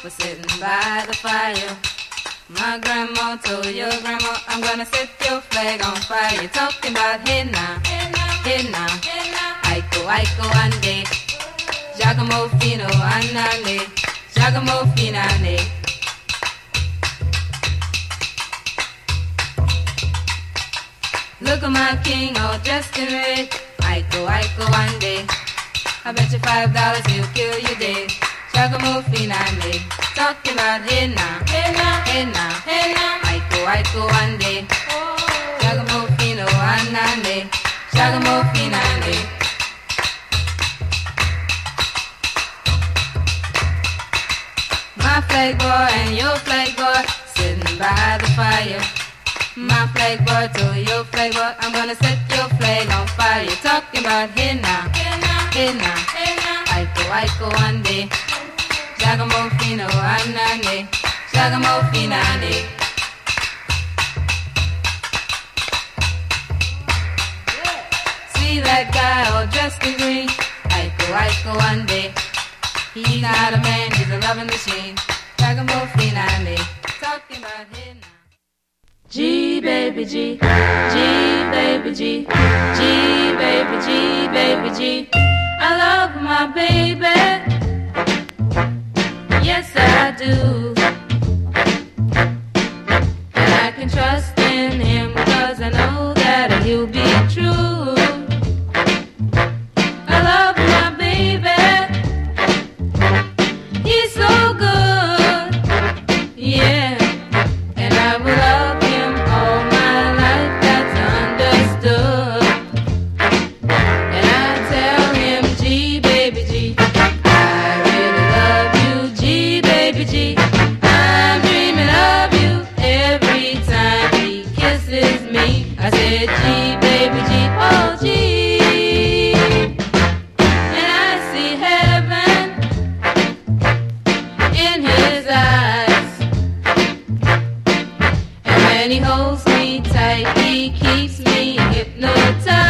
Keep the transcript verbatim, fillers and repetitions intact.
was sitting by the fire. My grandma told your grandma, I'm gonna set your flag on fire. You're talking about hey now, hey now, Aiko, Aiko, ande, Giacomo Fino, anane, Giacomo Finane. Look at my king all dressed in red. Aiko, Aiko, ande, I bet you five dollars he'll kill you dead. Giacomo Finane, talking about hey now, hey now, hey now, hey now, Aiko, Aiko, ande, Giacomo Fino, anane, Giacomo Finane. My flag boy and your flag boy sitting by the fire. My flag boy told your flag boy, I'm gonna set your flag on fire. You're talking about hey now, hey now, hey now, hey now, Aiko, Aiko, ande, Giacomo Fino, anane, Giacomo Finane. See that guy all dressed in green, Aiko, Aiko, ande, he's not a man, he's a loving machine. Giacomo Finane, talking about hey now. G baby G, G baby G, G baby G, baby G. I love my baby, yes I do. And I can trust in him because I know that he'll be true. I love my baby, he's so good, yeah. And I will love him all my life, that's understood. And I tell him, G baby G, I really love you, G baby G. I'm dreaming of you every time he kisses me. I said, G baby G, oh G. And I see heaven in his eyes. And when he holds me tight, he keeps me hypnotized.